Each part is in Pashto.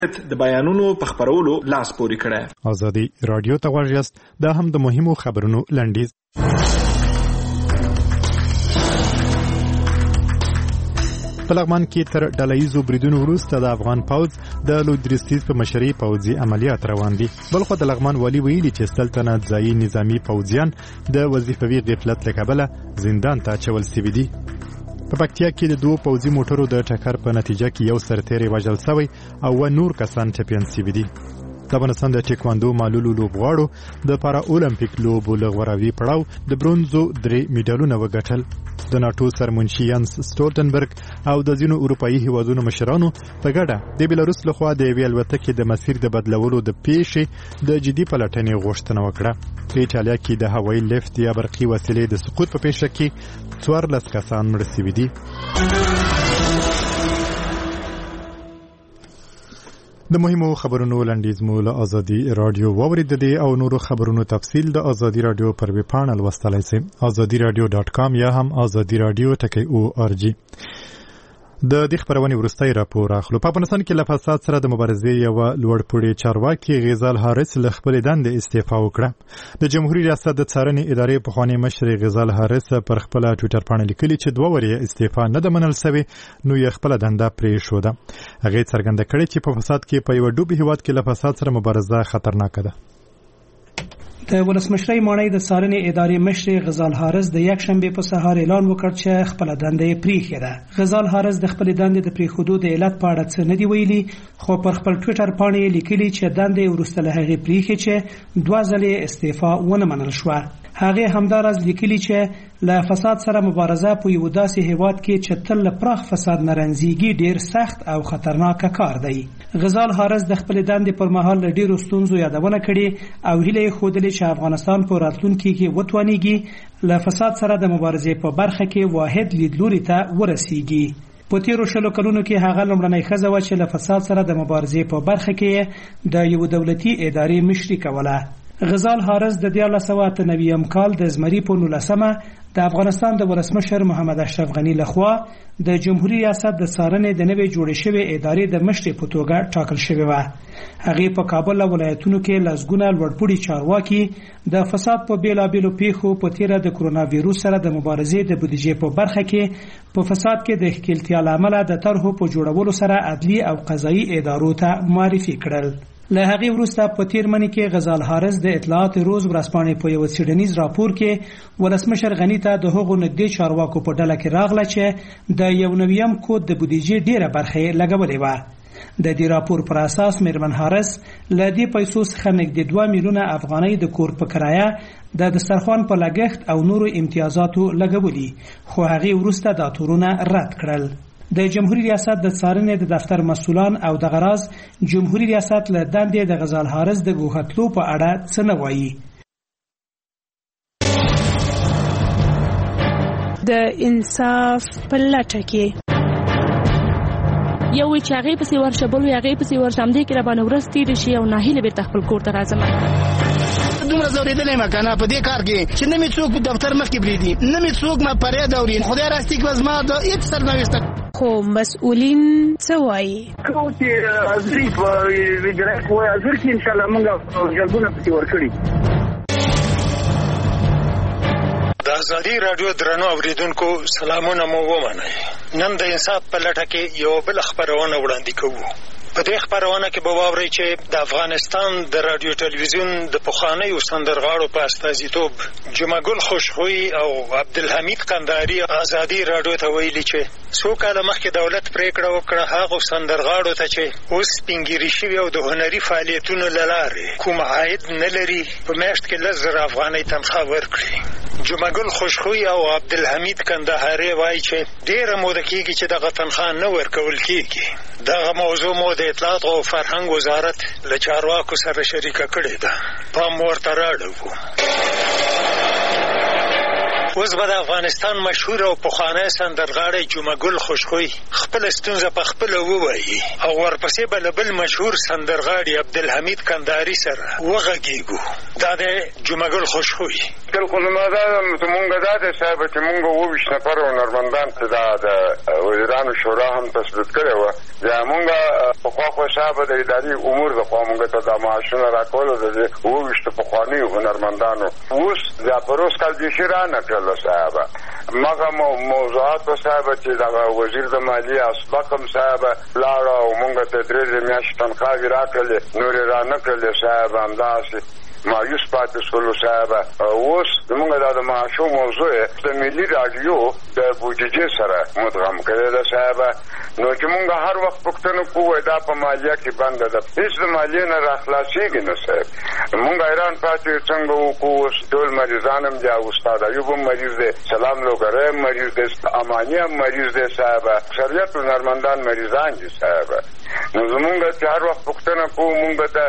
د بیانونو په خپرولو لاس پورې کړی. ازادي رادیو ته غوږ یاست. دا هم د مهمو خبرونو لنډیز. په لغمان کې تر ډلهیزو بریدونو وروسته د افغان پوځ د لویدرستیز په مشرۍ پوځي عملیات روان دي. بلخو د لغمان والي ویلي چې سلطنت ځایي نظامی پوځیان د وظیفوي غفلت له کبله زندان ته اچول سوي دي. په پکتیا کې د دوه پوځي موټرو د ټکر په نتیجه کې یو سرتیری وژل شوی او نور کسان ټپیان شوي دي. د افغانستان د ټیکواندو معلولو لوبغاړو د پارا اولمپیک لوبو لغوراوي پړاو د برونزو 3 میډالونه وګټل. د ناتو سرمنشي یانس سټولټنبرګ او د ځینو اروپאי هیوادونو مشرانو په ګډه د بیلاروس لخوا د یوې الوتکې د مسیر د بدلولو د پیښې د جدي پلټنې غوښتنه وکړه. په ایټالیا کې د هوایي لیفت یا برقي وسیلې د سقوط په پیښه کې 14 کسان مړه شوي دي. د مهمو خبرونو لنډیز مو له ازادي رادیو واوریدلې او نورو خبرونو تفصیل د ازادي رادیو پر ویب پاڼه لوستلای شئ azadiradio.com یا هم azadiradio.org. د دې خبرونې وروستۍ راپور اخلو. په افغانستان کې له فساد سره د مبارزې یو لوړپوړي چارواکي غزال حارث له خپل دندې استعفا وکړه. د جمهوریت ریاست د څارنې ادارې پخوانی مشر غزال حارث پر خپل ټوئیټر باندې لیکلي چې 2 ورځې استعفا نه ده منل شوې، نو یې خپل دنده پرې شو ده. هغه څرګنده کړې چې په فساد کې په یو ډوبې هیواد کې له فساد سره مبارزه خطرناکه ده. د ولسمشرۍ ماڼۍ د څارنې ادارې مشر غزال حارث د یک شنبه په سهار اعلان وکړ چې خپل دنده یې پریښې ده. غزال حارث د خپل دندې د پریښودو د علت په اړه څه نه دی ویلي، خو پر خپل ټوئیټر باندې لیکلي چې دندې وروسته له هغې پریښې چې 2 ځلې استعفا ونه منل شوه. هغه همدارز لیکلي چې له فساد سره مبارزه په یو داسې هیواد کې چې تل له پراخ فساد نه رنځيږي ډیر سخت او خطرناک کار دی. غزال حارث د خپل دندې پر مهال له ډیرو ستونزو یادونه کړې او هیله یې ښودلې چې افغانستان په راتلونکي کې وتوانیږي له فساد سره د مبارزې په برخه کې واحد لیدلوري ته ورسیږي. په تیرو 20 کلونو کې هغه لومړنۍ ښځه وه چې له فساد سره د مبارزې په برخه کې د یو دولتي ادارې مشري کوله. غزال حارث د 1998 کال د زمري په 19مه د افغانستان د ولسمشر محمد اشرف غنی لخوا د جمهوریت ریاست د څارنې د نوې جوړې شوې ادارې د مشرۍ په توګه ټاکل شوې و. هغه په کابل ولایتونو کې لزګونه لوړپوړي چارواکي د فساد په بیلابېلو پیښو په تیره د کرونا وایروس سره د مبارزې د بودیجې په برخه کې په فساد کې د ښکیلتیا لامل د طرحو په جوړولو سره عدلي او قضایي ادارو ته معرفي کړل. له هغې وروسته په تیر منی کې غزال حارث د اطلاعات روز ورځپاڼې په یو څېړنیز راپور کې ولسمشر غنی ته د هغو نږدې چارواکو په ډله کې راغله چې د 1 کود د بودیجې ډیره برخه یې لګولې وه. د دې راپور پر اساس میرمن حارث له دې پیسو څخه نږدې 2 میلیونه افغانۍ د کور په کرایه د دسترخوان په لګښت او نورو امتیازاتو لګولي، خو هغې وروسته دا تورونه رد کړل. د جمهوریت ریاست د څارنې د دفتر مسؤلان او د غراز جمهوریت ریاست له دندې د غزال حارث د ګوښتلو په اړه څه نه وایي. د انصاف په لټه کې یو چې هغې پسې ورشه بل هغې پسې ورشه همدې کې راباندې ورځ تېرې شي او ناهیله بېرته خپل کور ته راځم. دومره زورېدلی یم که نه په دې کار کې چې نه مې څوک په دفتر مخکې پرېږدي، نه مې څوک ما فریاد اوري. خدای راستي کړه زما د هېڅ سرنوشته. خو مسؤلین څه وایي؟ کوم چې حاضري په اجرایت وایي حاضر کړي انشاءالله موږ جلبونه پسې ورکړي. د ازادي راډیو درنو اوریدونکو سلامونه مو ومنئ. نن د انصاف په لټه کې یو بل خبرونه وړاندې کوو. په دې خبرونه کې به واورئ چې د افغانستان د رادیو ټلویزیون د پخوانیو سندرغاړو په استازیتوب جمعه ګل خوشخویي او عبدالحمید قندهاري ازادي راډیو ته ویلي چې څو کاله مخکې دولت پریکړه وکړه هغو سندرغاړو ته چې اوس سپینګیري شوي او د هنري فعالیتونو له لارې کوم عاید نه لري په میاشت کې 10,000 افغانۍ تنخواه ورکړي. جمعه ګل خوشخویي او عبدالحمید قندهاري وایي چې ډېره موده کېږي چې دغه تنخواه نه ورکول کېږي. دغه موضوع مو د اطلاعات او فرهنګ وزارت له چارواکو سره شریکه کړې ده. پام ورته راړو. اوس به د افغانستان مشهور او پخوانی سندرغاړی جمعګل خوشخوی خپل ستونزه په خپل ووایي او ورپسې به له بل مشهور سندرغاړي عبدالحمید کندهاري سره وغږیږو. دا د جمعګل خوشخوی. خو زما دا زمونږ دا دی صاحب چې مونږ 22 نفر هنرمندان چې دا د وزیرانو شورا هم تثبیت کړې وه. بیا مونږ پخوا خو صاحب د اداري امور دخوا مونږ ته دا معاشونه راکولو د 22 پخوانیو هنرمندانو. اوس دا پروس کال بیخي رانه کړله صاحب. مغه موضوعات صاحب چې دغه وزیر د مالیې اسبق هم صاحب لاړه او مونږ ته 3 میاشتې تنخواوې راکړلې، نورې رانه کړلې صاحب. همداسې مایوس پاتې شولو صاحب. اوس زمونږ دا د معاشو موضوع د ملي راډیو د بودیجې سره مدغم کړې ده صاحب. نو چې مونږ هر وخت پوښتنه کوو دا په مالیه کې بنده ده، هېڅ د مالیې نه راخلاصېږي نه صاحب. مونږ حیران پاتې څنګه وکړو. اوس ټول مریضان هم دي، استاد ایوب هم مریض دی، سلام لوګری هم مریض دی، اماني هم مریض دی صاحب. اکثریت هنرمندان مریضان دي صاحب. نو زمونږ چې هر وخت پوښتنه کوو مونږ ته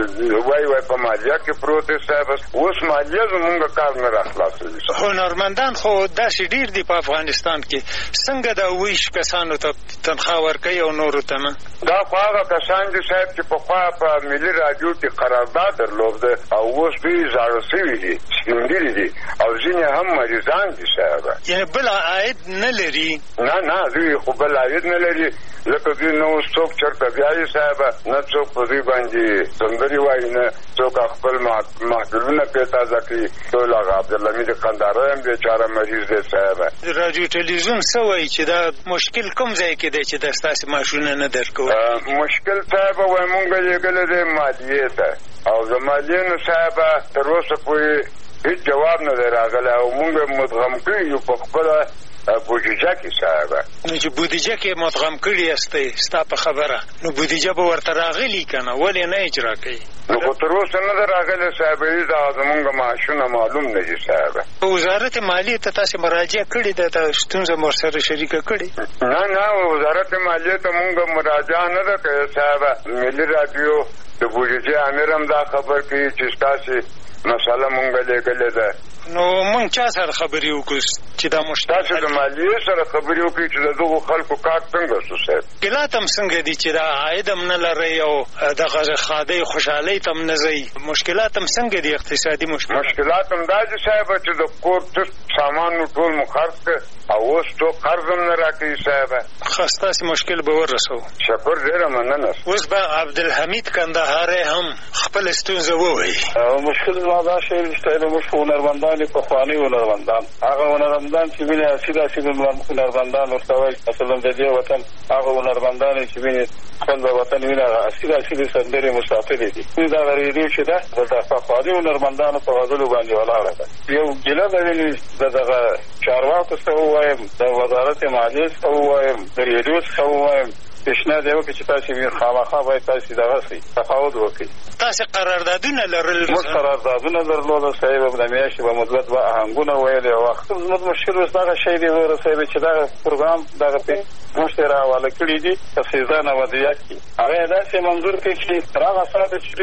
وایي په مالیه کې پروت دی صاحب. اوس مالیه زمونږ کار نه راخلاصوي. هنرمندان خو داسې ډېر دي په افغانستان کې، څنګه دا 20 کسانو ته تنخوا ورکوي او نورو ته نه؟ دا خو هغه کسان دي صاحب چې پخوا په ملي راډیو کې قرارداد درلود او اوس دوی زاړه سوي دي، سپینګیري دي او ځینې هم مریضان دي صاحب. یعنې بل عاید نه لري؟ نه دوی خو بل عاید نه لري. لکه دوی نه اوس څوک چېرته بیایي صاحب، نه څوک په دوی باندې سندرې وایي، نه څوک خپل محفلونه پرې تازه کوي. ټول هغه عبدالحمید قندهاري هم بېچاره مریض دی صاحب. راډیو ټلویزیون څه وایي چې دا مشکل کوم ځای کې دی چې دا ستاسې معاشونه نه درکوي؟ مشکل صاحب وایي مونږ لېږلی دی مالیې ته، او د مالیې نه صاحب تر اوسه پورې هېڅ جواب نه دی راغلی او مونږ مدغم کړي یو په خپله بودیجه کې صاحب. نو چې بودیجه کې مدغم کړي یاستئ ستا په خبره، نو بودیجه به ورته راغلي که نه؟ ولې نه اجرا کوي؟ نو خو تر اوسه نه ده راغلی صاحب. دا زمونږ معاشونه معلوم نه دي صاحب. وزارت مالیې ته تاسې مراجعه کړې ده؟ دا ستونزه مو ورسره شریکه کړې؟ نه وزارت مالیې ته مونږ مراجعه نه ده کړې صاحب. ملي راډیو د بودیجې امیر هم دا خبر کوي چې ستاسې مسله مونږ لېږلې ده. نو مونږ چا سره خبرې وکړو چې دا مشکل تاسو د مالیې سره خبرې وکړئ چې د دغو خلکو کار څنګه شو صاحب؟ مشکلات هم څنګه دي چې دا عاید هم نه لرئ او دغه ښادۍ خوشحالۍ ته هم نه ځئ؟ مشکلات هم څنګه دي اقتصادي مشکلات هم دا دي صاحب چې د کور څه سامان ټول مو خرڅ کړ او اوس څوک قرض هم نه راکوي صاحب. ښه ستاسې مشکل به ورسوو. شکر ډېره مننه. اوس به عبدالحمید کندهاري هم خپل ستونزه ووایي. مشکل زما دا شی چې موږ هنرمندان یو، پخواني هنرمندان، هغه هنرمندان چې ویني اصیل هنرمندان ورته وایي. مثلا د دې وطن هغه هنرمندان چې ویني خپل د وطن ویني هغه اصیل سندرې مسافرې دي. دا غریبي چې ده د پخواني هنرمندانو په غزلو باندې ولاړه ده. یو ګیله ده ویني دغه چارواکو څخه ووایم، د وزارت مالیې څخه ووایم، د ریډیو څخه ووایم، پیشنهاد یې وکړي چې تاسې خامخا باید تاسې دغه شئ، تفاوض وکړئ. تاسې قراردادونه لرل؟ موږ قراردادونه درلوده صاحب. د میاشتې به مثبت به آهنګونه ویلې او زموږ مشکل اوس دغه شی دی وره صاحب چې دغه پروګرام دغه موږ ته راحواله کړي دي په سیزان او ودیات کې. هغه یې داسې منظور کړي چې تر هغه ساعته چې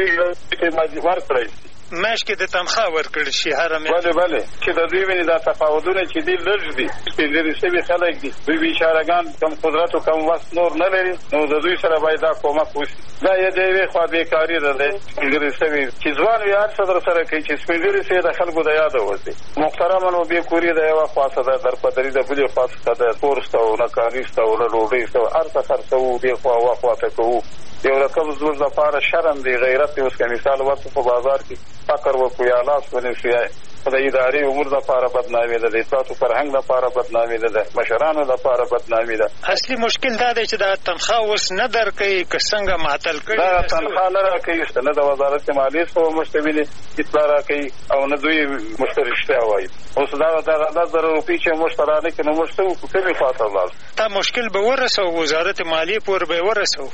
ورکړی شي میاشت کې د تنخوا ورکړل شي هره میاشت. بله چې د دوی ویني دا تفاوتونه چې دي لږ دي، سپینږیري شوي خلک دي، دوی بیچارهګان کم قدرت او کم وس نور نه لري، نو د دوی سره باید دا کومک وشي. دا یې د یوې خوا بیکاري ده دی سپینږیري شوي چې ځوان وي هر څه در سره کوي چې سپینږیري شوي د خلکو د یاده وځي. محترمه نو بېکوري د یوه خوا څه ده، درپدري د بلې خوا څخه ده، کور شته او نه کالي شته او نه ډوډۍ شته، هر څه خرڅوو دې خوا وا خواته کوو. یو رقم زموږ لپاره شرم دی، غیرت دی. اوس که مثال ورته په بازار کې فقر وکړو یا لاس ونیسو یا د ادارې امور لپاره بدنامي ده، د اطلاعاتو فرهنګ لپاره بدنامي ده، د مشرانو لپاره بدنامي ده. اصلي مشکل دا دی چې دا تنخوا اوس نه درکوي که څنګه معطل کړي؟ دا تنخوا نه راکوي، نه د وزارت مالیې څخه موږ ته ویلي اطلاع راکوي او نه دوی موږ ته رښتیا وایي. اوس دا 10,000 روپۍ چې موږ ته رانکړي نو موږ څه وکړو؟ کومې خواته ولاړ؟ دا مشکل به ورسوو، وزارت مالیې پورې به یې ورسوو.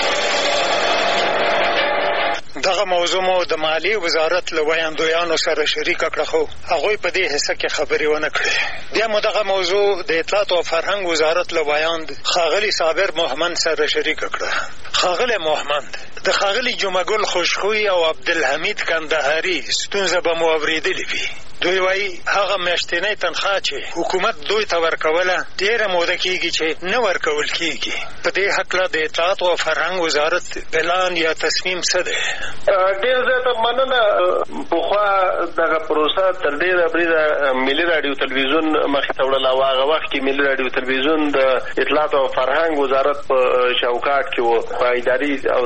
دغه موضوع مو د مالیې وزارت له ویاندویانو سره شریکه کړه خو هغوی په دې حصه کې خبرې ونه کړې. بیا مو دغه موضوع د اطلاعات او فرهنګ وزارت له ویاند ښاغلي صابر محمد سره شریکه کړه. ښاغلی محمد، د ښاغلي جمعګل خوشخوی او عبدالحمید کندهاري ستونزه به مو اورېدلې وي. دوی وایي هغه میاشتنۍ تنخوا چې حکومت دوی ته ورکوله ډېره موده کېږي چې نه ورکول کېږي. په دې هکله د اطلاعات او فرهنګ وزارت پلان یا تصمیم څه دی؟ ډېر زیاته مننه. پخوا دغه پروسه تر ډېره بریده ملي راډیو تلویزیون مخې ته وړله او هغه وخت کې ملي راډیو تلویزیون د اطلاعات او فرهنګ وزارت په شاوکاټ کې و. په اداري او